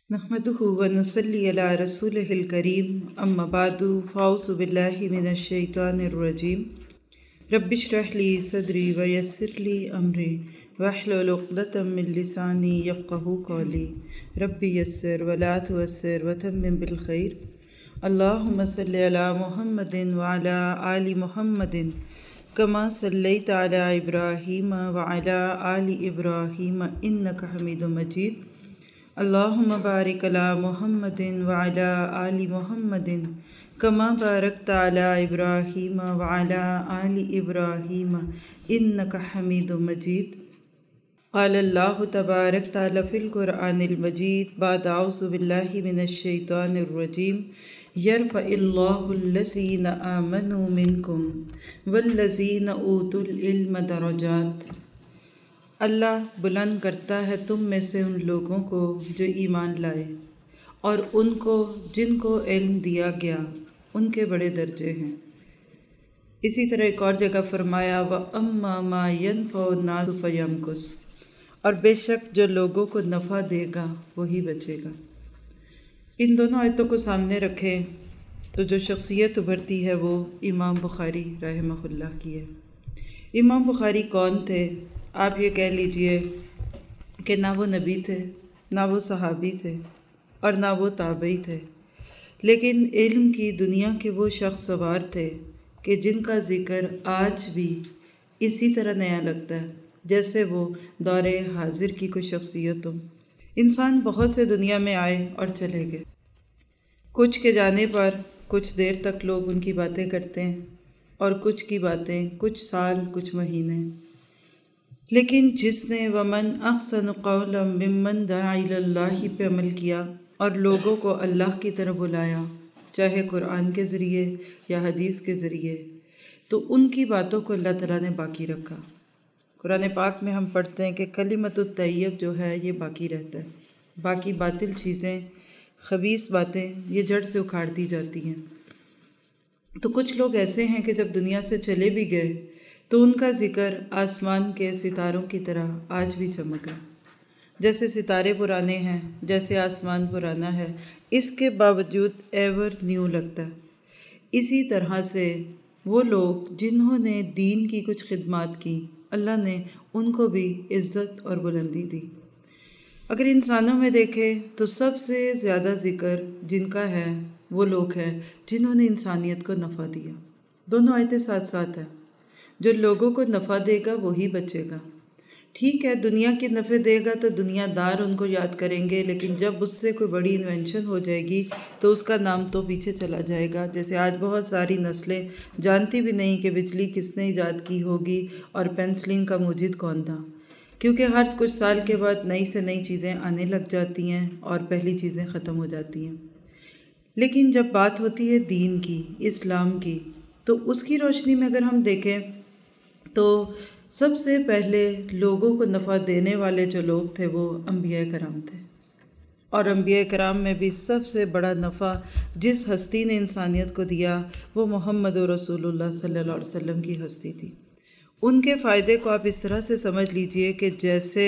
نحمدہ و نصلی علی رسولہ الکریم اما بعد فاعوذ باللہ من الشیطان الرجیم رب اشرح لی صدری ویسر لی امری واحلل عقدۃ من لسانی یفقہوا قولی رب یسر ولا تعسر وتمم بالخیر اللہم صلی علی محمد وعلی آل محمد کما صلیت علی ابراہیم وعلی آل ابراہیم انک حمید مجید اللہم بارک علی محمد وعلی آل محمد کما بارکت علی ابراہیم وعلی آل ابراہیم انک حمید مجید قال اللہ تبارک تعالی فی القرآن المجید بعد اعوذ باللہ من الشیطان الرجیم یرفع اللہ الذین آمنوا منکم والذین اوتوا العلم درجات۔ اللہ بلند کرتا ہے تم میں سے ان لوگوں کو جو ایمان لائے اور ان کو جن کو علم دیا گیا ان کے بڑے درجے ہیں۔ اسی طرح ایک اور جگہ فرمایا وَأَمَّا مَا يَنْفَعُ النَّاسَ فَيَمْكُثُ، اور بے شک جو لوگوں کو نفع دے گا وہی بچے گا۔ ان دونوں آیتوں کو سامنے رکھیں تو جو شخصیت ابھرتی ہے وہ امام بخاری رحمہ اللہ کی ہے۔ امام بخاری کون تھے؟ آپ یہ کہہ لیجئے کہ نہ وہ نبی تھے، نہ وہ صحابی تھے اور نہ وہ تابعی تھے، لیکن علم کی دنیا کے وہ شخص سوار تھے کہ جن کا ذکر آج بھی اسی طرح نیا لگتا ہے جیسے وہ دور حاضر کی کوئی شخصیت ہو۔ انسان بہت سے دنیا میں آئے اور چلے گئے، کچھ کے جانے پر کچھ دیر تک لوگ ان کی باتیں کرتے ہیں اور کچھ کی باتیں کچھ سال کچھ مہینے، لیکن جس نے وَمَنْ أَحْسَنُ قَوْلًا مِّمَّنْ دَعَا إِلَى اللَّهِ پہ عمل کیا اور لوگوں کو اللہ کی طرف بلایا، چاہے قرآن کے ذریعے یا حدیث کے ذریعے، تو ان کی باتوں کو اللہ تعالیٰ نے باقی رکھا۔ قرآن پاک میں ہم پڑھتے ہیں کہ کلمۃ الطیب جو ہے یہ باقی رہتا ہے، باقی باطل چیزیں، خبیث باتیں یہ جڑ سے اکھاڑ دی جاتی ہیں۔ تو کچھ لوگ ایسے ہیں کہ جب دنیا سے چلے بھی گئے تو ان کا ذکر آسمان کے ستاروں کی طرح آج بھی چمک ہے۔ جیسے ستارے پرانے ہیں، جیسے آسمان پرانا ہے، اس کے باوجود ایور نیو لگتا ہے۔ اسی طرح سے وہ لوگ جنہوں نے دین کی کچھ خدمات کی، اللہ نے ان کو بھی عزت اور بلندی دی۔ اگر انسانوں میں دیکھیں تو سب سے زیادہ ذکر جن کا ہے وہ لوگ ہیں جنہوں نے انسانیت کو نفع دیا۔ دونوں آیتیں ساتھ ساتھ ہیں، جو لوگوں کو نفع دے گا وہی بچے گا۔ ٹھیک ہے، دنیا کی نفع دے گا تو دنیا دار ان کو یاد کریں گے، لیکن جب اس سے کوئی بڑی انوینشن ہو جائے گی تو اس کا نام تو پیچھے چلا جائے گا۔ جیسے آج بہت ساری نسلیں جانتی بھی نہیں کہ بجلی کس نے ایجاد کی ہوگی اور پینسلنگ کا موجد کون تھا، کیونکہ ہر کچھ سال کے بعد نئی سے نئی چیزیں آنے لگ جاتی ہیں اور پہلی چیزیں ختم ہو جاتی ہیں۔ لیکن جب بات ہوتی ہے دین کی، اسلام کی، تو اس کی روشنی میں اگر ہم دیکھیں تو سب سے پہلے لوگوں کو نفع دینے والے جو لوگ تھے وہ انبیاء کرام تھے، اور انبیاء کرام میں بھی سب سے بڑا نفع جس ہستی نے انسانیت کو دیا وہ محمد رسول اللہ صلی اللہ علیہ وسلم کی ہستی تھی۔ ان کے فائدے کو آپ اس طرح سے سمجھ لیجئے کہ جیسے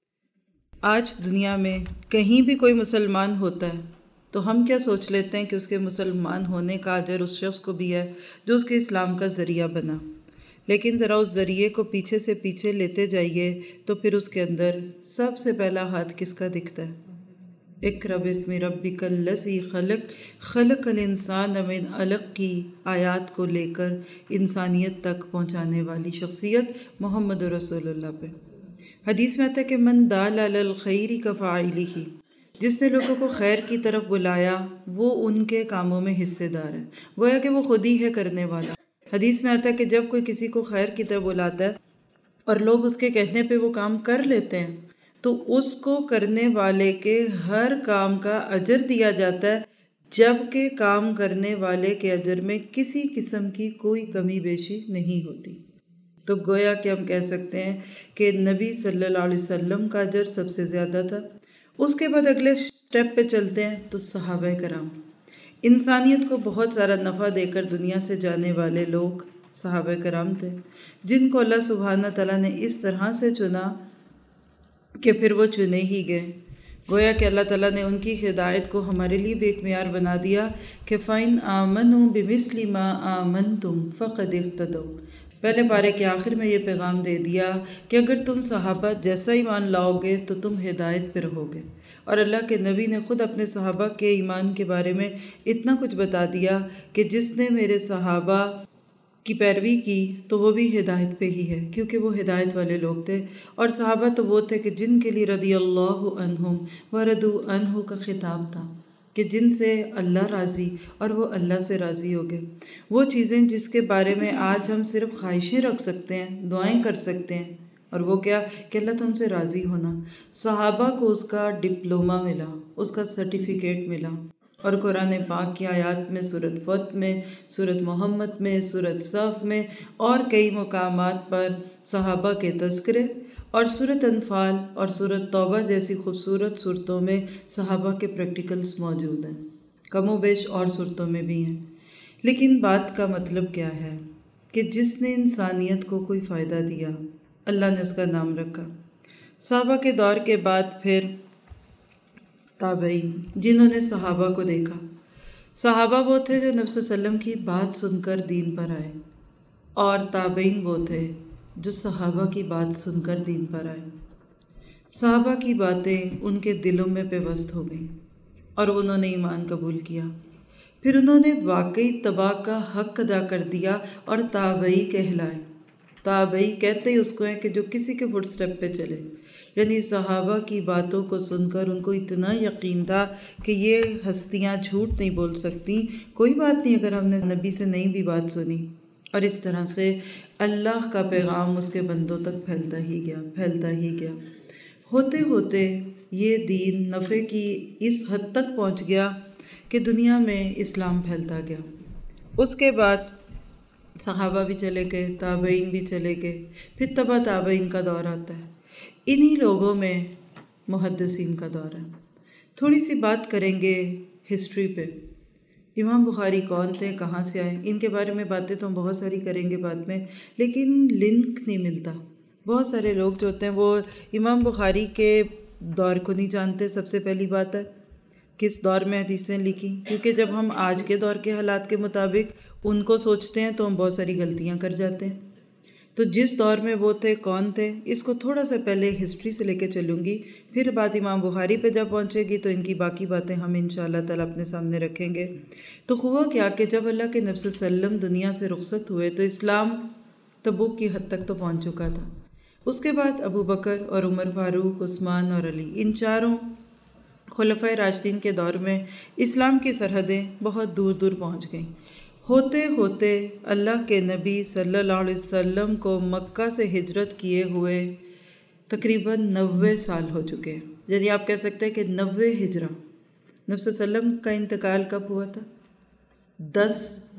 آج دنیا میں کہیں بھی کوئی مسلمان ہوتا ہے تو ہم کیا سوچ لیتے ہیں کہ اس کے مسلمان ہونے کا اجر اس شخص کو بھی ہے جو اس کے اسلام کا ذریعہ بنا، لیکن ذرا اس ذریعے کو پیچھے سے پیچھے لیتے جائیے تو پھر اس کے اندر سب سے پہلا ہاتھ کس کا دکھتا ہے؟ اقرأ باسم ربک الذی خلق، خلق الانسان من علق کی آیات کو لے کر انسانیت تک پہنچانے والی شخصیت محمد رسول اللہ پہ۔ حدیث میں آتا ہے کہ من دال علی الخیر کفاعلہ، جس نے لوگوں کو خیر کی طرف بلایا وہ ان کے کاموں میں حصے دار ہے، گویا کہ وہ خود ہی ہے کرنے والا۔ حدیث میں آتا ہے کہ جب کوئی کسی کو خیر کی طرف بلاتا ہے اور لوگ اس کے کہنے پہ وہ کام کر لیتے ہیں تو اس کو کرنے والے کے ہر کام کا اجر دیا جاتا ہے، جبکہ کام کرنے والے کے اجر میں کسی قسم کی کوئی کمی بیشی نہیں ہوتی۔ تو گویا کہ ہم کہہ سکتے ہیں کہ نبی صلی اللہ علیہ وسلم کا اجر سب سے زیادہ تھا۔ اس کے بعد اگلے سٹیپ پہ چلتے ہیں تو صحابہ کرام، انسانیت کو بہت سارا نفع دے کر دنیا سے جانے والے لوگ صحابہ کرام تھے، جن کو اللہ سبحانہ تعالیٰ نے اس طرح سے چنا کہ پھر وہ چنے ہی گئے۔ گویا کہ اللہ تعالیٰ نے ان کی ہدایت کو ہمارے لیے بھی ایک معیار بنا دیا کہ فَإِنْ آمَنُوا بِمِثْلِ مَا آمَنْتُمْ فَقَدِ اهْتَدَوْا۔ پہلے پارے کے آخر میں یہ پیغام دے دیا کہ اگر تم صحابہ جیسا ایمان لاؤ گے تو تم ہدایت پہ رہو گے، اور اللہ کے نبی نے خود اپنے صحابہ کے ایمان کے بارے میں اتنا کچھ بتا دیا کہ جس نے میرے صحابہ کی پیروی کی تو وہ بھی ہدایت پہ ہی ہے، کیونکہ وہ ہدایت والے لوگ تھے۔ اور صحابہ تو وہ تھے کہ جن کے لیے رضی اللہ عنہم ورضوا عنہ کا خطاب تھا، کہ جن سے اللہ راضی اور وہ اللہ سے راضی ہو گئے۔ وہ چیزیں جس کے بارے میں آج ہم صرف خواہشیں رکھ سکتے ہیں، دعائیں کر سکتے ہیں، اور وہ کیا کہ اللہ تم سے راضی ہونا۔ صحابہ کو اس کا ڈپلومہ ملا، اس کا سرٹیفکیٹ ملا، اور قرآن پاک کی آیات میں، سورۃ فتح میں، سورۃ محمد میں، سورۃ صف میں اور کئی مقامات پر صحابہ کے تذکرے، اور سورۃ انفال اور سورۃ توبہ جیسی خوبصورت صورتوں میں صحابہ کے پریکٹیکلز موجود ہیں، کم و بیش اور صورتوں میں بھی ہیں۔ لیکن بات کا مطلب کیا ہے کہ جس نے انسانیت کو کوئی فائدہ دیا، اللہ نے اس کا نام رکھا۔ صحابہ کے دور کے بعد پھر تابعین، جنہوں نے صحابہ کو دیکھا۔ صحابہ وہ تھے جو نبی صلی اللہ علیہ وسلم کی بات سن کر دین پر آئے، اور تابعین وہ تھے جو صحابہ کی بات سن کر دین پر آئے۔ صحابہ کی باتیں ان کے دلوں میں پیوست ہو گئیں اور انہوں نے ایمان قبول کیا۔ پھر انہوں نے واقعی تباہ کا حق ادا کر دیا اور تابعی کہلائے۔ تابعی کہتے ہی اس کو ہیں کہ جو کسی کے فٹ سٹیپ پہ چلے، یعنی صحابہ کی باتوں کو سن کر ان کو اتنا یقین تھا کہ یہ ہستیاں جھوٹ نہیں بول سکتی، کوئی بات نہیں اگر ہم نے نبی سے نہیں بھی بات سنی، اور اس طرح سے اللہ کا پیغام اس کے بندوں تک پھیلتا ہی گیا۔ ہوتے ہوتے یہ دین نفع کی اس حد تک پہنچ گیا کہ دنیا میں اسلام پھیلتا گیا۔ اس کے بعد صحابہ بھی چلے گئے، تابعین بھی چلے گئے، پھر تبع تابعین کا دور آتا ہے۔ انہی لوگوں میں محدثین کا دور ہے۔ تھوڑی سی بات کریں گے ہسٹری پہ۔ امام بخاری کون تھے، کہاں سے آئے، ان کے بارے میں باتیں تو ہم بہت ساری کریں گے بعد میں، لیکن لنک نہیں ملتا۔ بہت سارے لوگ جو ہوتے ہیں وہ امام بخاری کے دور کو نہیں جانتے۔ سب سے پہلی بات ہے کس دور میں حدیثیں لکھی، کیونکہ جب ہم آج کے دور کے حالات کے مطابق ان کو سوچتے ہیں تو ہم بہت ساری غلطیاں کر جاتے ہیں۔ تو جس دور میں وہ تھے، کون تھے، اس کو تھوڑا سا پہلے ہسٹری سے لے کے چلوں گی، پھر بات امام بخاری پہ جب پہنچے گی تو ان کی باقی باتیں ہم انشاءاللہ تعالیٰ اپنے سامنے رکھیں گے۔ تو ہوا کیا کہ جب اللہ کے نبی صلی اللہ علیہ وسلم دنیا سے رخصت ہوئے تو اسلام تبوک کی حد تک تو پہنچ چکا تھا۔ اس کے بعد ابو بکر اور عمر فاروق، عثمان اور علی، ان چاروں خلفائے راشدین کے دور میں اسلام کی سرحدیں بہت دور دور پہنچ گئیں۔ ہوتے ہوتے اللہ کے نبی صلی اللہ علیہ وسلم کو مکہ سے ہجرت کیے ہوئے تقریباً 90 سال ہو چکے ہیں، یعنی آپ کہہ سکتے ہیں کہ 90 ہجرہ۔ نبی صلی اللہ علیہ وسلم کا انتقال کب ہوا تھا؟ 10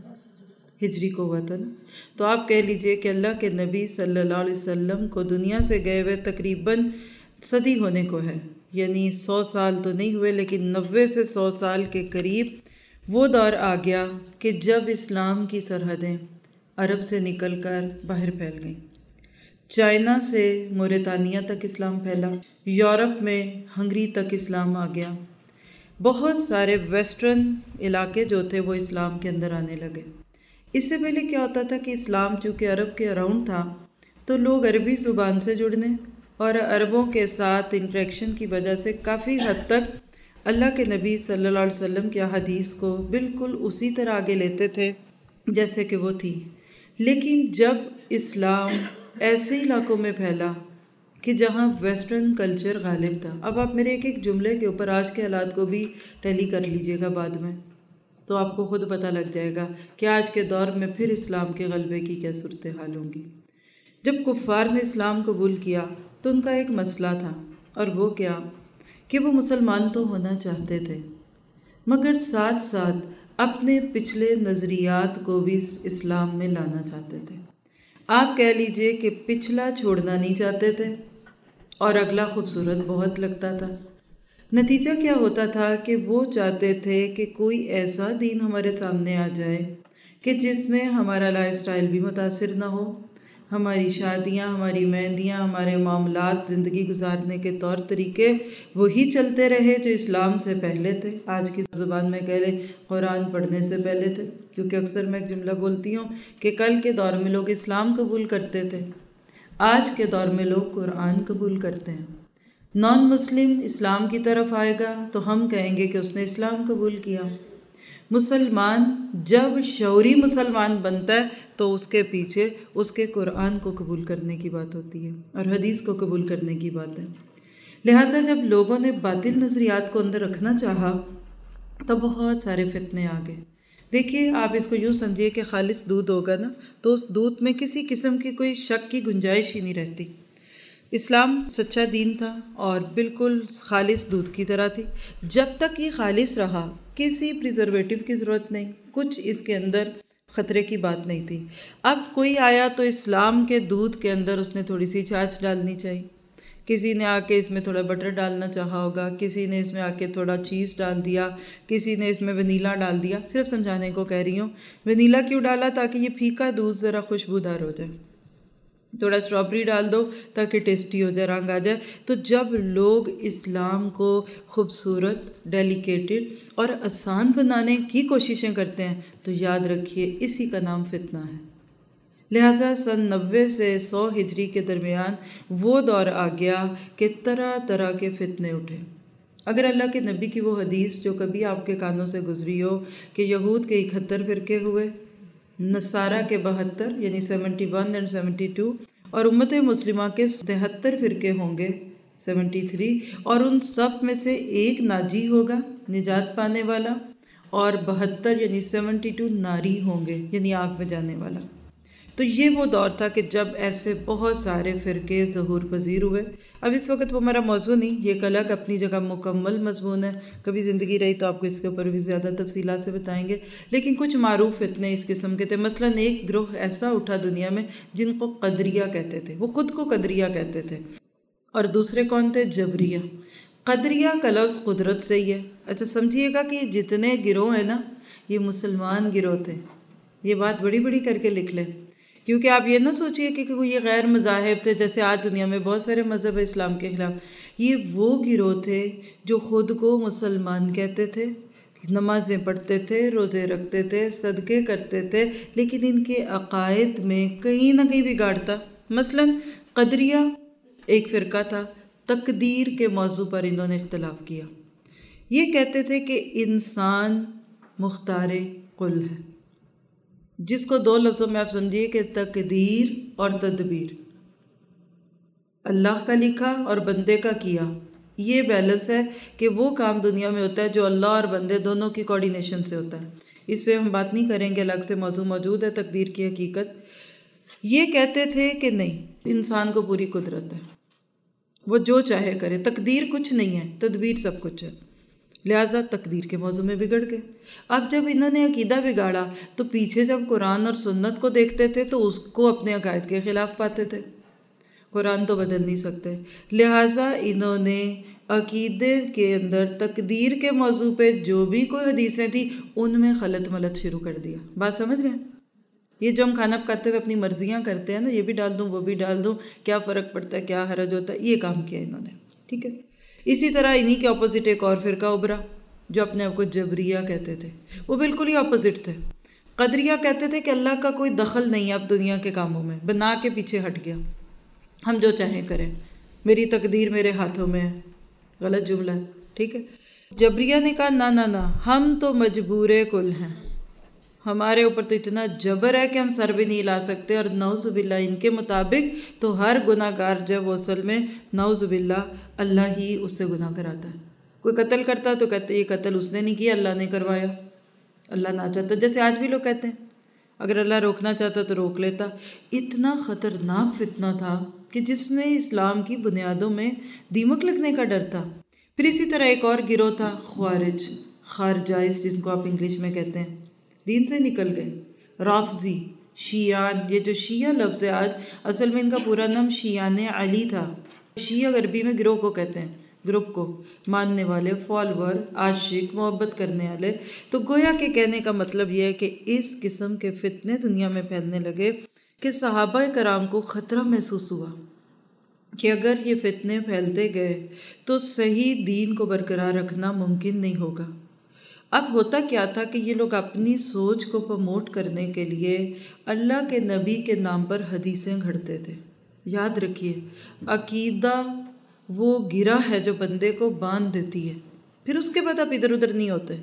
ہجری کو ہوا تھا نا۔ تو آپ کہہ لیجئے کہ اللہ کے نبی صلی اللہ علیہ وسلم کو دنیا سے گئے ہوئے تقریباً صدی ہونے کو ہے، یعنی 100 سال تو نہیں ہوئے لیکن 90 سے 100 سال کے قریب وہ دور آ گیا کہ جب اسلام کی سرحدیں عرب سے نکل کر باہر پھیل گئیں۔ چائنا سے موریتانیہ تک اسلام پھیلا، یورپ میں ہنگری تک اسلام آ گیا، بہت سارے ویسٹرن علاقے جو تھے وہ اسلام کے اندر آنے لگے۔ اس سے پہلے کیا ہوتا تھا کہ اسلام چونکہ عرب کے اراؤنڈ تھا تو لوگ عربی زبان سے جڑنے اور عربوں کے ساتھ انٹریکشن کی وجہ سے کافی حد تک اللہ کے نبی صلی اللہ علیہ وسلم کی حدیث کو بالکل اسی طرح آگے لیتے تھے جیسے کہ وہ تھی۔ لیکن جب اسلام ایسے علاقوں میں پھیلا کہ جہاں ویسٹرن کلچر غالب تھا، اب آپ میرے ایک ایک جملے کے اوپر آج کے حالات کو بھی ٹیلی کر لیجئے گا بعد میں، تو آپ کو خود پتہ لگ جائے گا کہ آج کے دور میں پھر اسلام کے غلبے کی کیا صورتحال ہوں گی۔ جب کفار نے اسلام قبول کیا تو ان کا ایک مسئلہ تھا، اور وہ کیا کہ وہ مسلمان تو ہونا چاہتے تھے مگر ساتھ ساتھ اپنے پچھلے نظریات کو بھی اسلام میں لانا چاہتے تھے۔ آپ کہہ لیجئے کہ پچھلا چھوڑنا نہیں چاہتے تھے اور اگلا خوبصورت بہت لگتا تھا۔ نتیجہ کیا ہوتا تھا کہ وہ چاہتے تھے کہ کوئی ایسا دین ہمارے سامنے آ جائے کہ جس میں ہمارا لائف سٹائل بھی متاثر نہ ہو، ہماری شادیاں، ہماری مہندیاں، ہمارے معاملات، زندگی گزارنے کے طور طریقے وہی چلتے رہے جو اسلام سے پہلے تھے، آج کی زبان میں کہہ لیں قرآن پڑھنے سے پہلے تھے. کیونکہ اکثر میں ایک جملہ بولتی ہوں کہ کل کے دور میں لوگ اسلام قبول کرتے تھے، آج کے دور میں لوگ قرآن قبول کرتے ہیں. نان مسلم اسلام کی طرف آئے گا تو ہم کہیں گے کہ اس نے اسلام قبول کیا. مسلمان جب شعوری مسلمان بنتا ہے تو اس کے پیچھے اس کے قرآن کو قبول کرنے کی بات ہوتی ہے اور حدیث کو قبول کرنے کی بات ہے. لہٰذا جب لوگوں نے باطل نظریات کو اندر رکھنا چاہا تو بہت سارے فتنے آ گئے. دیکھیے آپ اس کو یوں سمجھیے کہ خالص دودھ ہوگا نا تو اس دودھ میں کسی قسم کی کوئی شک کی گنجائش ہی نہیں رہتی. اسلام سچا دین تھا اور بالکل خالص دودھ کی طرح تھی. جب تک یہ خالص رہا کسی پریزرویٹو کی ضرورت نہیں، کچھ اس کے اندر خطرے کی بات نہیں تھی. اب کوئی آیا تو اسلام کے دودھ کے اندر اس نے تھوڑی سی چھاچھ ڈالنی چاہیے، کسی نے آ کے اس میں تھوڑا بٹر ڈالنا چاہا ہوگا، کسی نے اس میں آ کے تھوڑا چیز ڈال دیا، کسی نے اس میں ونیلا ڈال دیا. صرف سمجھانے کو کہہ رہی ہوں ونیلا کیوں ڈالا، تاکہ یہ پھیکا دودھ ذرا خوشبودار ہو جائے. تھوڑا اسٹرابری ڈال دو تاکہ ٹیسٹی ہو جائے، رنگ آ جائے. تو جب لوگ اسلام کو خوبصورت، ڈیلیکیٹڈ اور آسان بنانے کی کوششیں کرتے ہیں تو یاد رکھیے اسی کا نام فتنہ ہے. لہٰذا سن 90 سے 100 ہجری کے درمیان وہ دور آ گیا کہ طرح طرح کے فتنے اٹھے. اگر اللہ کے نبی کی وہ حدیث جو کبھی آپ کے کانوں سے گزری ہو کہ یہود کے 71 فرقے ہوئے، نصارہ کے 72 یعنی 71 اور 72، اور امت مسلمہ کے 73 فرقے ہوں گے 73، اور ان سب میں سے ایک ناجی ہوگا، نجات پانے والا، اور 72 یعنی 72 ناری ہوں گے یعنی آگ میں جانے والا. تو یہ وہ دور تھا کہ جب ایسے بہت سارے فرقے ظہور پذیر ہوئے. اب اس وقت وہ ہمارا موضوع نہیں، یہ ایک الگ اپنی جگہ مکمل مضمون ہے، کبھی زندگی رہی تو آپ کو اس کے اوپر بھی زیادہ تفصیلات سے بتائیں گے. لیکن کچھ معروف فتنے اس قسم کے تھے. مثلا ایک گروہ ایسا اٹھا دنیا میں جن کو قدریہ کہتے تھے، وہ خود کو قدریہ کہتے تھے. اور دوسرے کون تھے؟ جبریہ. قدریہ کا لفظ قدرت سے ہی ہے. اچھا سمجھیے گا کہ جتنے گروہ ہیں نا یہ مسلمان گروہ تھے. یہ بات بڑی بڑی کر کے لکھ لیں، کیونکہ آپ یہ نہ سوچئے کہ یہ غیر مذاہب تھے جیسے آج دنیا میں بہت سارے مذہب اسلام کے خلاف. یہ وہ گروہ تھے جو خود کو مسلمان کہتے تھے، نمازیں پڑھتے تھے، روزے رکھتے تھے، صدقے کرتے تھے، لیکن ان کے عقائد میں کہیں نہ کہیں بگاڑ تھا. مثلا قدریہ ایک فرقہ تھا، تقدیر کے موضوع پر انہوں نے اختلاف کیا. یہ کہتے تھے کہ انسان مختار کل ہے، جس کو دو لفظوں میں آپ سمجھیے کہ تقدیر اور تدبیر، اللہ کا لکھا اور بندے کا کیا. یہ بیلنس ہے کہ وہ کام دنیا میں ہوتا ہے جو اللہ اور بندے دونوں کی کوارڈینیشن سے ہوتا ہے. اس پہ ہم بات نہیں کریں گے، الگ سے موضوع موجود ہے تقدیر کی حقیقت. یہ کہتے تھے کہ نہیں، انسان کو پوری قدرت ہے، وہ جو چاہے کرے، تقدیر کچھ نہیں ہے، تدبیر سب کچھ ہے. لہٰذا تقدیر کے موضوع میں بگڑ گئے. اب جب انہوں نے عقیدہ بگاڑا تو پیچھے جب قرآن اور سنت کو دیکھتے تھے تو اس کو اپنے عقائد کے خلاف پاتے تھے. قرآن تو بدل نہیں سکتے، لہٰذا انہوں نے عقیدے کے اندر تقدیر کے موضوع پہ جو بھی کوئی حدیثیں تھیں ان میں خلط ملط شروع کر دیا. بات سمجھ رہے ہیں؟ یہ جو ہم کھانا پکاتے ہوئے اپنی مرضیاں کرتے ہیں نا، یہ بھی ڈال دوں وہ بھی ڈال دوں، کیا فرق پڑتا ہے، کیا حرج ہوتا ہے، یہ کام کیا انہوں نے. ٹھیک ہے. اسی طرح انہی کے اپوزٹ ایک اور فرقہ ابھرا جو اپنے آپ کو جبریہ کہتے تھے. وہ بالکل ہی اپوزٹ تھے. قدریہ کہتے تھے کہ اللہ کا کوئی دخل نہیں ہے اب دنیا کے کاموں میں، بنا کے پیچھے ہٹ گیا، ہم جو چاہیں کریں، میری تقدیر میرے ہاتھوں میں ہے. غلط جملہ ہے. ٹھیک ہے. جبریہ نے کہا نہ، ہم تو مجبور کل ہیں، ہمارے اوپر تو اتنا جبر ہے کہ ہم سر بھی نہیں ہلا سکتے. اور نعوذ باللہ ان کے مطابق تو ہر گناہ گار جب وہ اصل میں نعوذ باللہ اللہ ہی اس سے گناہ کراتا ہے. کوئی قتل کرتا تو کہتے یہ قتل اس نے نہیں کیا، اللہ نے کروایا، اللہ نہ چاہتا. جیسے آج بھی لوگ کہتے ہیں اگر اللہ روکنا چاہتا تو روک لیتا. اتنا خطرناک فتنہ تھا کہ جس میں اسلام کی بنیادوں میں دیمک لگنے کا ڈر تھا. پھر اسی طرح ایک اور گروہ تھا خوارج، خارجائز جن کو آپ انگلش میں کہتے ہیں، دین سے نکل گئے. رافضی، شیعان، یہ جو شیعہ لفظ ہے آج اصل میں ان کا پورا نام شیعان علی تھا. شیعہ عربی میں گروہ کو کہتے ہیں، گروپ کو، ماننے والے، فالوور، عاشق، محبت کرنے والے. تو گویا کہ کہنے کا مطلب یہ ہے کہ اس قسم کے فتنے دنیا میں پھیلنے لگے کہ صحابہ کرام کو خطرہ محسوس ہوا کہ اگر یہ فتنے پھیلتے گئے تو صحیح دین کو برقرار رکھنا ممکن نہیں ہوگا۔ اب ہوتا کیا تھا کہ یہ لوگ اپنی سوچ کو پروموٹ کرنے کے لیے اللہ کے نبی کے نام پر حدیثیں گھڑتے تھے۔ یاد رکھیے، عقیدہ وہ گرہ ہے جو بندے کو باندھ دیتی ہے، پھر اس کے بعد آپ ادھر ادھر نہیں ہوتے۔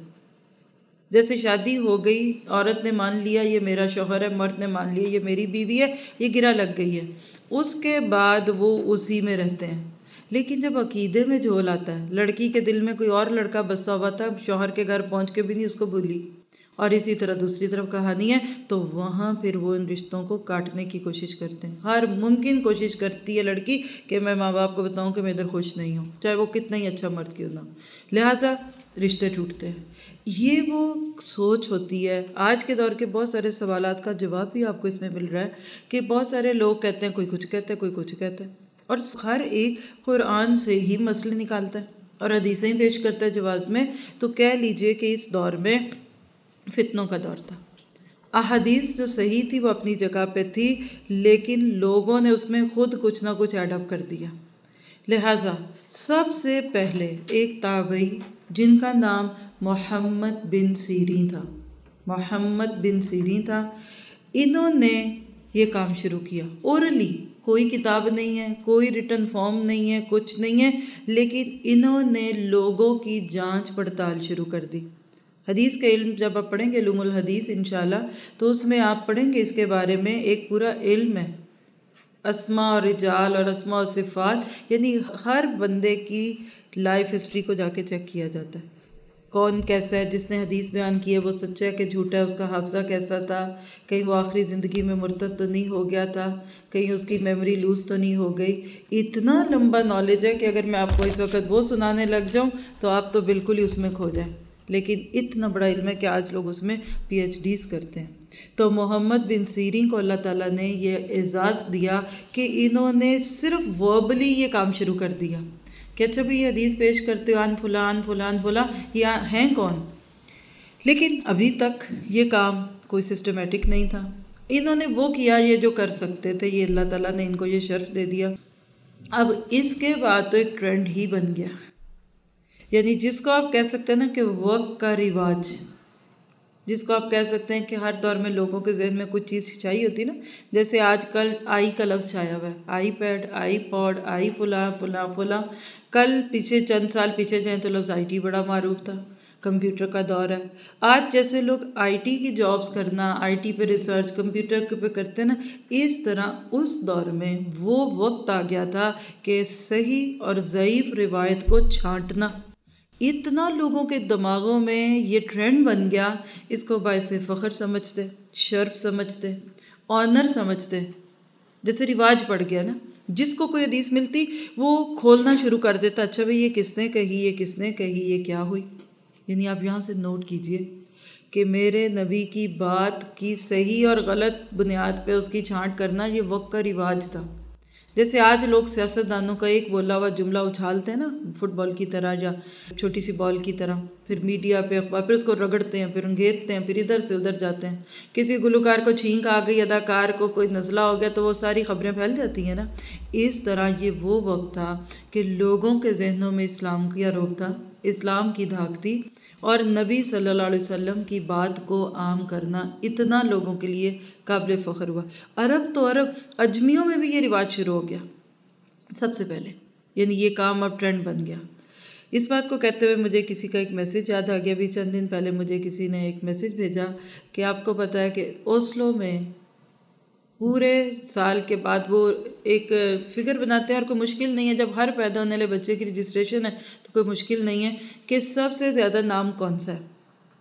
جیسے شادی ہو گئی، عورت نے مان لیا یہ میرا شوہر ہے، مرد نے مان لیا یہ میری بیوی ہے، یہ گرہ لگ گئی ہے، اس کے بعد وہ اسی میں رہتے ہیں۔ لیکن جب عقیدے میں جھول آتا ہے، لڑکی کے دل میں کوئی اور لڑکا بسا ہوا تھا، شوہر کے گھر پہنچ کے بھی نہیں اس کو بھولی، اور اسی طرح دوسری طرف کہانی ہے، تو وہاں پھر وہ ان رشتوں کو کاٹنے کی کوشش کرتے ہیں۔ ہر ممکن کوشش کرتی ہے لڑکی کہ میں ماں باپ کو بتاؤں کہ میں ادھر خوش نہیں ہوں، چاہے وہ کتنا ہی اچھا مرد کیوں نہ ہو، لہٰذا رشتے ٹوٹتے ہیں۔ یہ وہ سوچ ہوتی ہے۔ آج کے دور کے بہت سارے سوالات کا جواب بھی آپ کو اس میں مل رہا ہے کہ بہت سارے لوگ کہتے ہیں، کوئی کچھ کہتا ہے، کوئی کچھ کہتا ہے، اور ہر ایک قرآن سے ہی مسئلے نکالتا ہے اور حدیثیں پیش کرتا ہے جواز میں۔ تو کہہ لیجئے کہ اس دور میں فتنوں کا دور تھا۔ احادیث جو صحیح تھی وہ اپنی جگہ پہ تھی، لیکن لوگوں نے اس میں خود کچھ نہ کچھ ایڈ اپ کر دیا۔ لہٰذا سب سے پہلے ایک تابعی جن کا نام محمد بن سیرین تھا، محمد بن سیرین تھا، انہوں نے یہ کام شروع کیا اورلی، کوئی کتاب نہیں ہے، کوئی ریٹن فارم نہیں ہے، کچھ نہیں ہے، لیکن انہوں نے لوگوں کی جانچ پڑتال شروع کر دی۔ حدیث کا علم جب آپ پڑھیں گے، علوم الحدیث انشاءاللہ، تو اس میں آپ پڑھیں گے اس کے بارے میں، ایک پورا علم ہے، اسماء اور رجال اور اسماء و صفات، یعنی ہر بندے کی لائف ہسٹری کو جا کے چیک کیا جاتا ہے، کون کیسا ہے، جس نے حدیث بیان کی ہے وہ سچا ہے کہ جھوٹا ہے، اس کا حافظہ کیسا تھا، کہیں وہ آخری زندگی میں مرتد تو نہیں ہو گیا تھا، کہیں اس کی میموری لوز تو نہیں ہو گئی۔ اتنا لمبا نالج ہے کہ اگر میں آپ کو اس وقت وہ سنانے لگ جاؤں تو آپ تو بالکل ہی اس میں کھو جائیں، لیکن اتنا بڑا علم ہے کہ آج لوگ اس میں پی ایچ ڈیز کرتے ہیں۔ تو محمد بن سیرین کو اللہ تعالیٰ نے یہ اعزاز دیا کہ انہوں نے صرف وربلی یہ کام شروع کر دیا کہ اچھا بھی یہ حدیث پیش کرتے ہو، ان فلان فلان فلان، یہ ہیں کون؟ لیکن ابھی تک یہ کام کوئی سسٹمیٹک نہیں تھا۔ انہوں نے وہ کیا یہ جو کر سکتے تھے، یہ اللہ تعالیٰ نے ان کو یہ شرف دے دیا۔ اب اس کے بعد تو ایک ٹرینڈ ہی بن گیا، یعنی جس کو آپ کہہ سکتے ہیں نا کہ وقت کا رواج، جس کو آپ کہہ سکتے ہیں کہ ہر دور میں لوگوں کے ذہن میں کچھ چیز چھائی ہوتی نا، جیسے آج کل آئی کا لفظ چھایا ہوا ہے، آئی پیڈ، آئی پوڈ، آئی فلاں فلاں فلاں۔ کل پیچھے چند سال پیچھے جائیں تو لفظ آئی ٹی بڑا معروف تھا، کمپیوٹر کا دور ہے۔ آج جیسے لوگ آئی ٹی کی جابز کرنا، آئی ٹی پہ ریسرچ، کمپیوٹر پہ کرتے ہیں نا، اس طرح اس دور میں وہ وقت آ گیا تھا کہ صحیح اور ضعیف روایت کو چھانٹنا۔ اتنا لوگوں کے دماغوں میں یہ ٹرینڈ بن گیا، اس کو باعث فخر سمجھتے، شرف سمجھتے، آنر سمجھتے، جیسے رواج پڑ گیا نا، جس کو کوئی حدیث ملتی وہ کھولنا شروع کر دیتا، اچھا بھئی یہ کس نے کہی، یہ کس نے کہی، یہ کیا ہوئی۔ یعنی آپ یہاں سے نوٹ کیجئے کہ میرے نبی کی بات کی صحیح اور غلط بنیاد پہ اس کی چھانٹ کرنا یہ وقت کا رواج تھا۔ جیسے آج لوگ سیاستدانوں کا ایک بولا ہوا جملہ اچھالتے ہیں نا، فٹ بال کی طرح یا چھوٹی سی بال کی طرح، پھر میڈیا پہ اخبار، پھر اس کو رگڑتے ہیں، پھر انگیتتے ہیں، پھر ادھر سے ادھر جاتے ہیں۔ کسی گلوکار کو چھینک آ گئی، اداکار کو کوئی نزلہ ہو گیا تو وہ ساری خبریں پھیل جاتی ہیں نا۔ اس طرح یہ وہ وقت تھا کہ لوگوں کے ذہنوں میں اسلام کا رعب تھا، اسلام کی دھاک تھی، اور نبی صلی اللہ علیہ وسلم کی بات کو عام کرنا اتنا لوگوں کے لیے قابل فخر ہوا۔ عرب تو عرب، اجمیوں میں بھی یہ رواج شروع ہو گیا سب سے پہلے، یعنی یہ کام اب ٹرینڈ بن گیا۔ اس بات کو کہتے ہوئے مجھے کسی کا ایک میسیج یاد آ گیا، بھی چند دن پہلے مجھے کسی نے ایک میسیج بھیجا کہ آپ کو پتہ ہے کہ اوسلو میں پورے سال کے بعد وہ ایک فگر بناتے ہیں، اور کوئی مشکل نہیں ہے، جب ہر پیدا ہونے والے بچے کی رجسٹریشن ہے تو کوئی مشکل نہیں ہے کہ سب سے زیادہ نام کون سا ہے،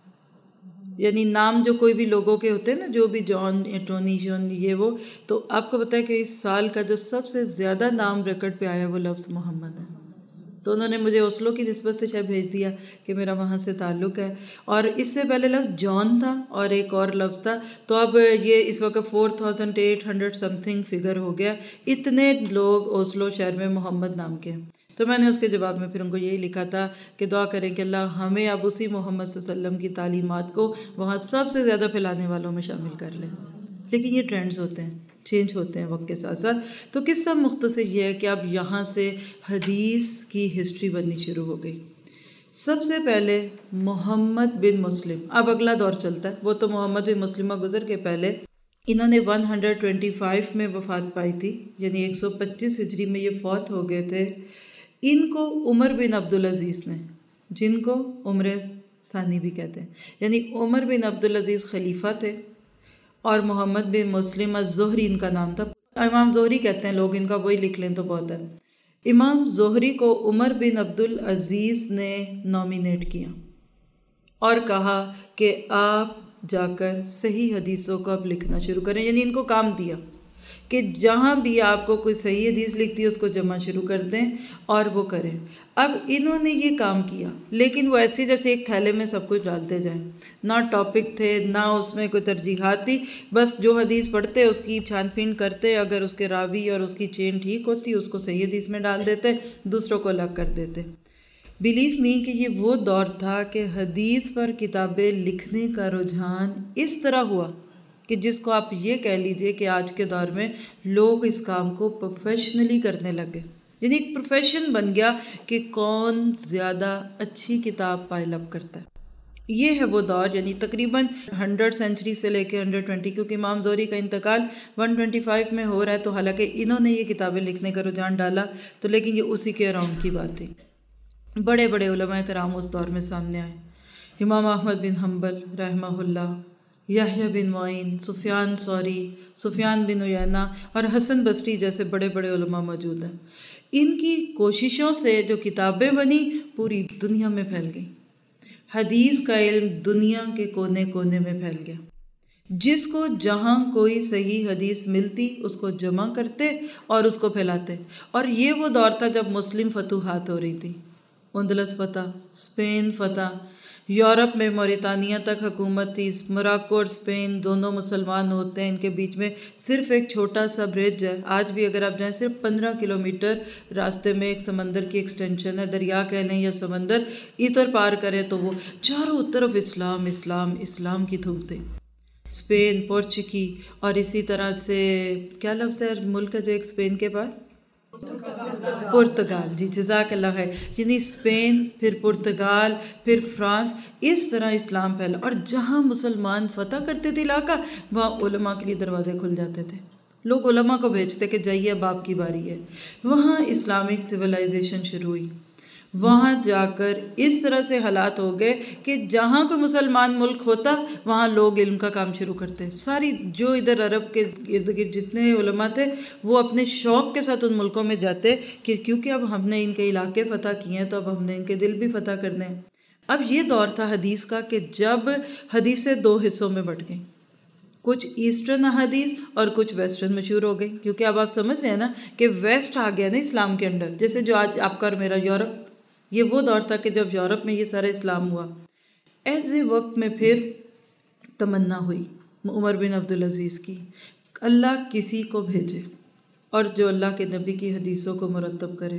یعنی نام جو کوئی بھی لوگوں کے ہوتے ہیں نا، جو بھی جان، ٹونی، جون، یہ وہ، تو آپ کو پتہ ہے کہ اس سال کا جو سب سے زیادہ نام ریکارڈ پہ آیا وہ لفظ محمد ہے۔ تو انہوں نے مجھے اوسلو کی نسبت سے شاید بھیج دیا کہ میرا وہاں سے تعلق ہے، اور اس سے پہلے لفظ جان تھا اور ایک اور لفظ تھا، تو اب یہ اس وقت 4800 سم تھنگ فگر ہو گیا، اتنے لوگ اوسلو شہر میں محمد نام کے ہیں۔ تو میں نے اس کے جواب میں پھر ان کو یہی لکھا تھا کہ دعا کریں کہ اللہ ہمیں اب اسی محمد صلی اللہ علیہ وسلم کی تعلیمات کو وہاں سب سے زیادہ پھیلانے والوں میں شامل کر لیں۔ لیکن یہ ٹرینڈز ہوتے ہیں، چینج ہوتے ہیں وقت کے ساتھ ساتھ. تو قصہ مختصر یہ ہے کہ اب یہاں سے حدیث کی ہسٹری بننی شروع ہو گئی. سب سے پہلے محمد بن مسلم، اب اگلا دور چلتا ہے. وہ تو محمد بن مسلمہ گزر کے پہلے انہوں نے 125 میں وفات پائی تھی، یعنی 125 ہجری میں یہ فوت ہو گئے تھے. ان کو عمر بن عبدالعزیز نے، جن کو عمر ثانی بھی کہتے ہیں، یعنی عمر بن عبدالعزیز خلیفہ تھے، اور محمد بن مسلم الزہری ان کا نام تھا. امام زہری کہتے ہیں لوگ، ان کا وہی لکھ لیں تو بہت ہے. امام زہری کو عمر بن عبدالعزیز نے نامینیٹ کیا اور کہا کہ آپ جا کر صحیح حدیثوں کو اب لکھنا شروع کریں. یعنی ان کو کام دیا کہ جہاں بھی آپ کو کوئی صحیح حدیث لکھتی ہے اس کو جمع شروع کر دیں اور وہ کریں. اب انہوں نے یہ کام کیا، لیکن وہ ایسے جیسے ایک تھیلے میں سب کچھ ڈالتے جائیں. نہ ٹاپک تھے، نہ اس میں کوئی ترجیحات تھی، بس جو حدیث پڑھتے اس کی چھان پھین کرتے، اگر اس کے راوی اور اس کی چین ٹھیک ہوتی اس کو صحیح حدیث میں ڈال دیتے، دوسروں کو الگ کر دیتے. بلیو می کہ یہ وہ دور تھا کہ حدیث پر کتابیں لکھنے کا رجحان اس طرح ہوا کہ جس کو آپ یہ کہہ لیجئے کہ آج کے دور میں لوگ اس کام کو پروفیشنلی کرنے لگے. یعنی ایک پروفیشن بن گیا کہ کون زیادہ اچھی کتاب پائل اپ کرتا ہے. یہ ہے وہ دور، یعنی تقریباً 100 سینچری سے لے کے 120، کیونکہ امام زہری کا انتقال 125 میں ہو رہا ہے، تو حالانکہ انہوں نے یہ کتابیں لکھنے کا رجحان ڈالا تو لیکن یہ اسی کے اراؤنڈ کی بات تھی. بڑے بڑے علماء کرام اس دور میں سامنے آئے. امام احمد بن حنبل رحمہ اللہ، یحییٰ بن معین، سفیان ثوری، سفیان بن عیینہ اور حسن بصری جیسے بڑے بڑے علماء موجود ہیں. ان کی کوششوں سے جو کتابیں بنی پوری دنیا میں پھیل گئی. حدیث کا علم دنیا کے کونے کونے میں پھیل گیا. جس کو جہاں کوئی صحیح حدیث ملتی اس کو جمع کرتے اور اس کو پھیلاتے. اور یہ وہ دور تھا جب مسلم فتوحات ہو رہی تھی. اندلس فتح، اسپین فتح، یورپ میں موریتانیہ تک حکومت تھی. موراکو اور اسپین دونوں مسلمان ہوتے ہیں، ان کے بیچ میں صرف ایک چھوٹا سا برج ہے. آج بھی اگر آپ جائیں صرف 15 کلومیٹر راستے میں ایک سمندر کی ایکسٹینشن ہے، دریا کہہ لیں یا سمندر، ادھر پار کریں تو وہ چاروں طرف اسلام اسلام اسلام کی دھوم تھی. اسپین، پورچگی، اور اسی طرح سے کیا لفظ ہے ملک ہے جو ایک اسپین کے پاس، پرتگال. جی جزاک اللہ خیر. یعنی اسپین، پھر پرتگال، پھر فرانس، اس طرح اسلام پھیلا. اور جہاں مسلمان فتح کرتے تھے علاقہ، وہاں علماء کے لیے دروازے کھل جاتے تھے. لوگ علماء کو بھیجتے کہ جائیے اب آپ کی باری ہے. وہاں اسلامک سویلائزیشن شروع ہوئی. وہاں جا کر اس طرح سے حالات ہو گئے کہ جہاں کوئی مسلمان ملک ہوتا وہاں لوگ علم کا کام شروع کرتے. ساری جو ادھر عرب کے ارد گرد جتنے علماء تھے وہ اپنے شوق کے ساتھ ان ملکوں میں جاتے کہ کیونکہ اب ہم نے ان کے علاقے فتح کیے ہیں تو اب ہم نے ان کے دل بھی فتح کرنے ہیں. اب یہ دور تھا حدیث کا کہ جب حدیثیں دو حصوں میں بٹ گئیں، کچھ ایسٹرن احادیث اور کچھ ویسٹرن مشہور ہو گئی. کیونکہ اب آپ سمجھ رہے ہیں نا کہ ویسٹ آ گیا نا اسلام کے اندر، جیسے جو آج آپ کا اور میرا یورپ. یہ وہ دور تھا کہ جب یورپ میں یہ سارا اسلام ہوا. ایسے وقت میں پھر تمنا ہوئی عمر بن عبدالعزیز کی، اللہ کسی کو بھیجے اور جو اللہ کے نبی کی حدیثوں کو مرتب کرے.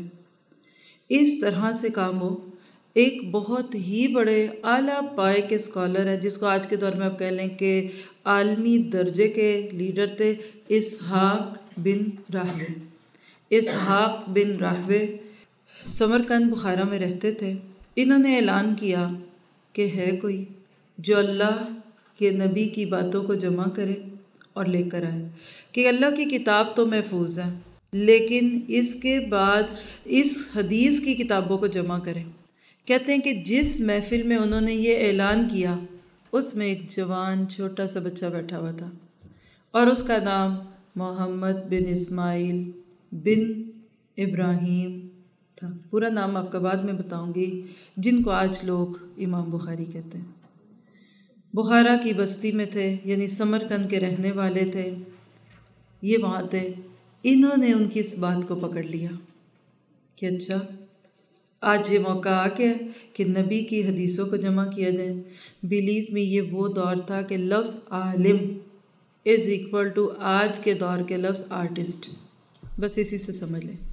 اس طرح سے کام ہو. ایک بہت ہی بڑے اعلیٰ پائے کے اسکالر ہیں جس کو آج کے دور میں آپ کہہ لیں کہ عالمی درجے کے لیڈر تھے، اسحاق بن راہوے. اسحاق بن راہوے سمرقند بخارا میں رہتے تھے. انہوں نے اعلان کیا کہ ہے کوئی جو اللہ کے نبی کی باتوں کو جمع کرے اور لے کر آئے، کہ اللہ کی کتاب تو محفوظ ہے لیکن اس کے بعد اس حدیث کی کتابوں کو جمع کریں. کہتے ہیں کہ جس محفل میں انہوں نے یہ اعلان کیا اس میں ایک جوان چھوٹا سا بچہ بیٹھا ہوا تھا اور اس کا نام محمد بن اسماعیل بن ابراہیم تھا. پورا نام آپ کا بعد میں بتاؤں گی، جن کو آج لوگ امام بخاری کہتے ہیں. بخارا کی بستی میں تھے، یعنی سمرقند کے رہنے والے تھے. یہ وہاں تھے. انہوں نے ان کی اس بات کو پکڑ لیا کہ اچھا آج یہ موقع آ گیا کہ نبی کی حدیثوں کو جمع کیا جائے. بلیو می یہ وہ دور تھا کہ لفظ عالم از ایکول ٹو آج کے دور کے لفظ آرٹسٹ. بس اسی سے سمجھ لیں.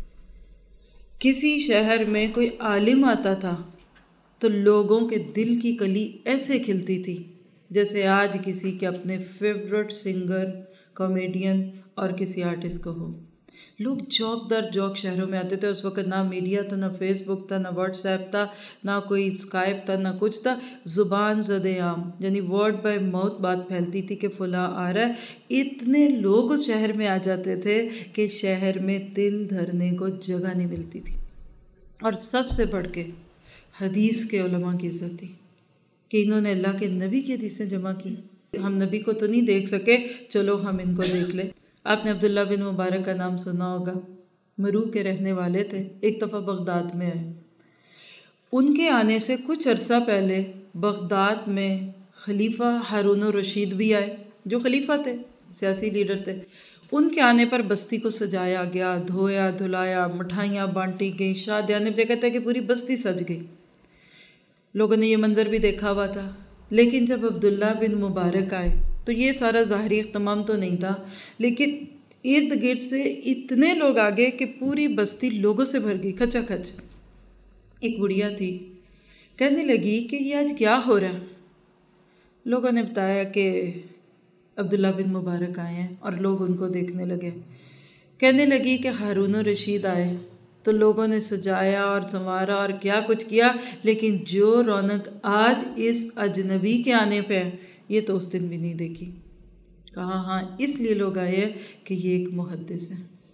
کسی شہر میں کوئی عالم آتا تھا تو لوگوں کے دل کی کلی ایسے کھلتی تھی جیسے آج کسی کے اپنے فیورٹ سنگر، کامیڈین اور کسی آرٹسٹ کو ہو. لوگ جوک در جوک شہروں میں آتے تھے. اس وقت نہ میڈیا تھا، نہ فیس بک تھا، نہ واٹس ایپ تھا، نہ کوئی اسکائپ تھا، نہ کچھ تھا. زبان زد عام یعنی ورڈ بائی ماؤتھ بات پھیلتی تھی کہ فلاں آ رہا ہے. اتنے لوگ اس شہر میں آ جاتے تھے کہ شہر میں تل دھرنے کو جگہ نہیں ملتی تھی. اور سب سے بڑھ کے حدیث کے علماء کی عزت تھی کہ انہوں نے اللہ کے نبی کی حدیثیں جمع کی. ہم نبی کو تو نہیں دیکھ سکے، چلو ہم ان کو دیکھ لیں. آپ نے عبداللہ بن مبارک کا نام سنا ہوگا. مرو کے رہنے والے تھے. ایک دفعہ بغداد میں آئے. ان کے آنے سے کچھ عرصہ پہلے بغداد میں خلیفہ ہارون الرشید بھی آئے، جو خلیفہ تھے، سیاسی لیڈر تھے. ان کے آنے پر بستی کو سجایا گیا، دھویا دھلایا، مٹھائیاں بانٹی گئیں، شادیاں. نے کہتا ہے کہ پوری بستی سج گئی. لوگوں نے یہ منظر بھی دیکھا ہوا تھا. لیکن جب عبداللہ بن مبارک آئے تو یہ سارا ظاہری اہتمام تو نہیں تھا، لیکن ارد گرد سے اتنے لوگ آ گئے کہ پوری بستی لوگوں سے بھر گئی کھچا کھچ. ایک بڑھیا تھی، کہنے لگی کہ یہ آج کیا ہو رہا ہے. لوگوں نے بتایا کہ عبداللہ بن مبارک آئے ہیں، اور لوگ ان کو دیکھنے لگے. کہنے لگی کہ ہارون الرشید آئے تو لوگوں نے سجایا اور سنوارا اور کیا کچھ کیا، لیکن جو رونق آج اس اجنبی کے آنے پہ ہے یہ تو اس دن بھی نہیں دیکھی. کہا ہاں اس لیے لوگ آئے کہ یہ ایک محدث ہے.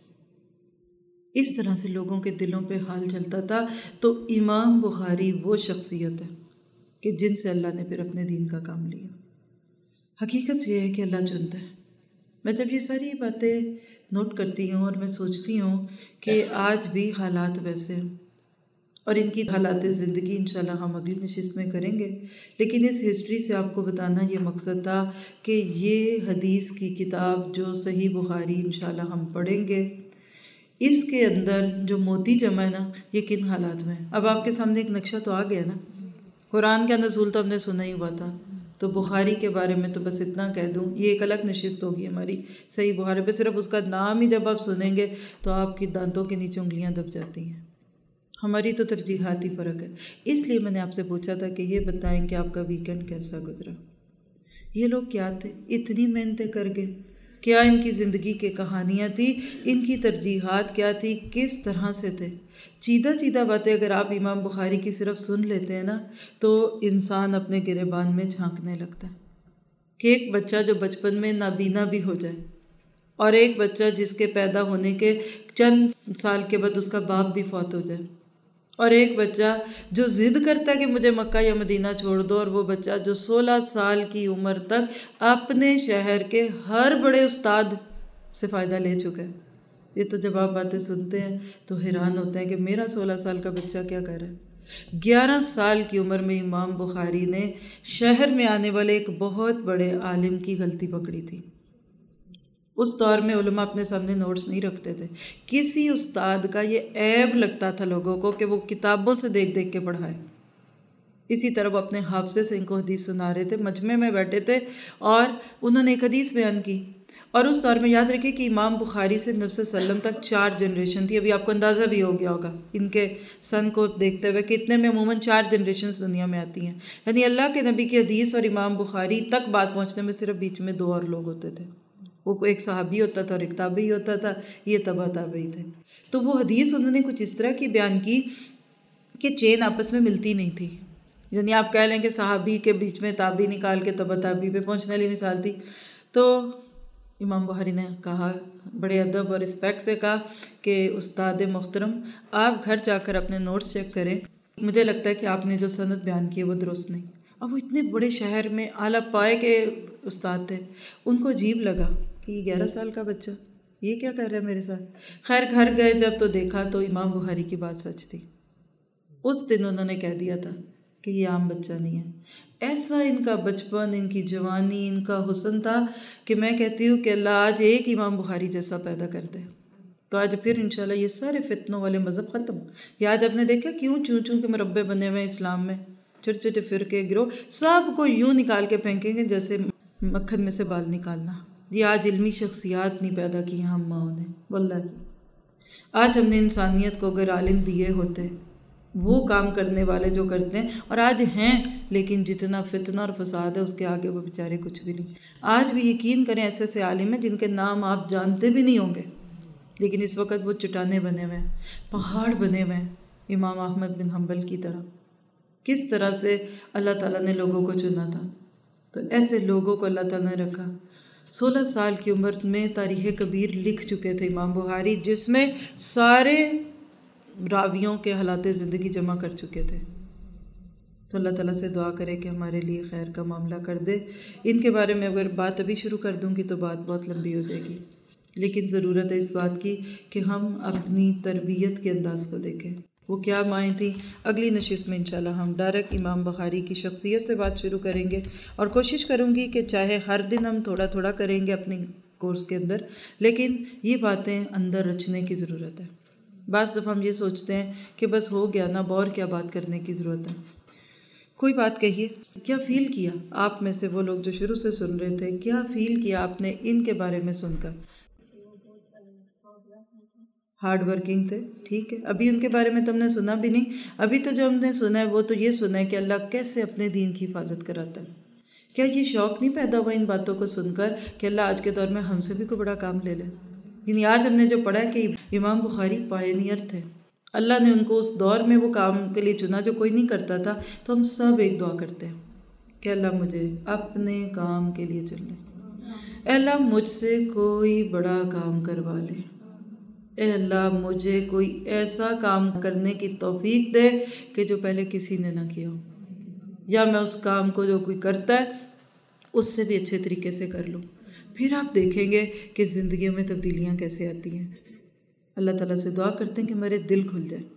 اس طرح سے لوگوں کے دلوں پہ حال چلتا تھا. تو امام بخاری وہ شخصیت ہے کہ جن سے اللہ نے پھر اپنے دین کا کام لیا. حقیقت یہ ہے کہ اللہ چنتا ہے. میں جب یہ ساری باتیں نوٹ کرتی ہوں اور میں سوچتی ہوں کہ آج بھی حالات ویسے ہیں، اور ان کی حالات زندگی انشاءاللہ ہم اگلی نشست میں کریں گے، لیکن اس ہسٹری سے آپ کو بتانا یہ مقصد تھا کہ یہ حدیث کی کتاب جو صحیح بخاری انشاءاللہ ہم پڑھیں گے، اس کے اندر جو موتی جمع ہے نا، یہ کن حالات میں. اب آپ کے سامنے ایک نقشہ تو آ گیا نا. قرآن کا نزول تو ہم نے سنا ہی ہوا تھا، تو بخاری کے بارے میں تو بس اتنا کہہ دوں، یہ ایک الگ نشست ہوگی ہماری صحیح بخاری پہ. صرف اس کا نام ہی جب آپ سنیں گے تو آپ کی دانتوں کے نیچے انگلیاں دب جاتی ہیں. ہماری تو ترجیحاتی فرق ہے. اس لیے میں نے آپ سے پوچھا تھا کہ یہ بتائیں کہ آپ کا ویکنڈ کیسا گزرا. یہ لوگ کیا تھے؟ اتنی محنتیں کر گئے. کیا ان کی زندگی کی کہانیاں تھی؟ ان کی ترجیحات کیا تھی؟ کس طرح سے تھے؟ چیدہ باتیں اگر آپ امام بخاری کی صرف سن لیتے ہیں نا تو انسان اپنے گریبان میں جھانکنے لگتا ہے. کہ ایک بچہ جو بچپن میں نابینا بھی ہو جائے، اور ایک بچہ جس کے پیدا ہونے کے چند سال کے بعد اس کا باپ بھی فوت ہو جائے، اور ایک بچہ جو ضد کرتا ہے کہ مجھے مکہ یا مدینہ چھوڑ دو، اور وہ بچہ جو 16 سال کی عمر تک اپنے شہر کے ہر بڑے استاد سے فائدہ لے چکا ہے. یہ تو جب آپ باتیں سنتے ہیں تو حیران ہوتے ہیں کہ میرا 16 سال کا بچہ کیا کر رہا ہے. 11 سال کی عمر میں امام بخاری نے شہر میں آنے والے ایک بہت بڑے عالم کی غلطی پکڑی تھی. اس دور میں علماء اپنے سامنے نوٹس نہیں رکھتے تھے. کسی استاد کا یہ عیب لگتا تھا لوگوں کو کہ وہ کتابوں سے دیکھ دیکھ کے پڑھائے. اسی طرح وہ اپنے حافظے سے ان کو حدیث سنا رہے تھے. مجمع میں بیٹھے تھے اور انہوں نے ایک حدیث بیان کی، اور اس دور میں یاد رکھیے کہ امام بخاری سے نبی صلی اللہ علیہ وسلم تک 4 جنریشن تھی. ابھی آپ کو اندازہ بھی ہو گیا ہوگا ان کے سن کو دیکھتے ہوئے کہ اتنے میں عموماً 4 جنریشنز دنیا میں آتی ہیں. یعنی اللہ کے نبی کی حدیث اور امام بخاری تک بات پہنچنے میں صرف بیچ میں 2 اور لوگ ہوتے تھے. وہ ایک صحابی ہوتا تھا اور ایک تابعی ہوتا تھا. یہ تبع تابعی تھے. تو وہ حدیث انہوں نے کچھ اس طرح کی بیان کی کہ چین آپس میں ملتی نہیں تھی. یعنی آپ کہہ لیں کہ صحابی کے بیچ میں تابعی نکال کے تبع تابعی پہ پہنچنے والی مثال تھی. تو امام بخاری نے کہا، بڑے ادب اور رسپیکٹ سے کہا کہ استاد محترم آپ گھر جا کر اپنے نوٹس چیک کریں. مجھے لگتا ہے کہ آپ نے جو سند بیان کی ہے وہ درست نہیں. اب وہ اتنے بڑے شہر میں اعلیٰ پائے کے استاد تھے. ان کو عجیب لگا کہ یہ 11 سال کا بچہ یہ کیا کر رہا ہے میرے ساتھ. خیر گھر گئے جب تو دیکھا تو امام بخاری کی بات سچ تھی. اس دن انہوں نے کہہ دیا تھا کہ یہ عام بچہ نہیں ہے. ایسا ان کا بچپن، ان کی جوانی، ان کا حسن تھا کہ میں کہتی ہوں کہ اللہ آج ایک امام بخاری جیسا پیدا کر دے تو آج پھر انشاءاللہ یہ سارے فتنوں والے مذہب ختم. یہ آج آپ نے دیکھا کیوں چون کے مربع بنے ہوئے اسلام میں، چھوٹے چھوٹے فرقے گروہ سب کو یوں نکال کے پھینکیں گے جیسے مکھن میں سے بال نکالنا. یہ آج علمی شخصیات نہیں پیدا کی ہم ماؤں نے. واللہ آج ہم نے انسانیت کو اگر عالم دیے ہوتے، وہ کام کرنے والے جو کرتے ہیں اور آج ہیں لیکن جتنا فتنہ اور فساد ہے اس کے آگے وہ بیچارے کچھ بھی نہیں۔ آج بھی یقین کریں ایسے ایسے عالم ہیں جن کے نام آپ جانتے بھی نہیں ہوں گے، لیکن اس وقت وہ چٹانیں بنے ہوئے ہیں، پہاڑ بنے ہوئے ہیں، امام احمد بن حنبل کی طرح۔ کس طرح سے اللہ تعالیٰ نے لوگوں کو چنا تھا، تو ایسے لوگوں کو اللہ تعالیٰ نے رکھا۔ 16 سال کی عمر میں تاریخ کبیر لکھ چکے تھے امام بخاری، جس میں سارے راویوں کے حالات زندگی جمع کر چکے تھے۔ تو اللہ تعالیٰ سے دعا کرے کہ ہمارے لیے خیر کا معاملہ کر دے۔ ان کے بارے میں اگر بات ابھی شروع کر دوں گی تو بات بہت لمبی ہو جائے گی، لیکن ضرورت ہے اس بات کی کہ ہم اپنی تربیت کے انداز کو دیکھیں۔ وہ کیا مائیں تھیں؟ اگلی نشست میں انشاءاللہ ہم ڈائریکٹ امام بخاری کی شخصیت سے بات شروع کریں گے، اور کوشش کروں گی کہ چاہے ہر دن ہم تھوڑا تھوڑا کریں گے اپنی کورس کے اندر، لیکن یہ باتیں اندر رچنے کی ضرورت ہے۔ بعض دفعہ ہم یہ سوچتے ہیں کہ بس ہو گیا نا، اور کیا بات کرنے کی ضرورت ہے۔ کوئی بات کہیے، کیا فیل کیا آپ میں سے وہ لوگ جو شروع سے سن رہے تھے، کیا فیل کیا آپ نے ان کے بارے میں سن کر؟ ہارڈ ورکنگ تھے، ٹھیک ہے۔ ابھی ان کے بارے میں تو ہم نے سنا بھی نہیں، ابھی تو جو ہم نے سنا ہے وہ تو یہ سنا ہے کہ اللہ کیسے اپنے دین کی حفاظت کراتا ہے۔ کیا یہ شوق نہیں پیدا ہوا ان باتوں کو سن کر کہ اللہ آج کے دور میں ہم سے بھی کوئی بڑا کام لے لے؟ یعنی آج ہم نے جو پڑھا ہے کہ امام بخاری پائنیئر تھے، اللہ نے ان کو اس دور میں وہ کام کے لیے چنا جو کوئی نہیں کرتا تھا۔ تو ہم سب ایک دعا کرتے ہیں کہ اللہ مجھے اپنے کام کے لیے چن لے، اے اللہ مجھ سے کوئی بڑا کام کروا لے، اے اللہ مجھے کوئی ایسا کام کرنے کی توفیق دے کہ جو پہلے کسی نے نہ کیا ہو، یا میں اس کام کو جو کوئی کرتا ہے اس سے بھی اچھے طریقے سے کر لوں۔ پھر آپ دیکھیں گے کہ زندگیوں میں تبدیلیاں کیسے آتی ہیں۔ اللہ تعالیٰ سے دعا کرتے ہیں کہ میرے دل کھل جائے۔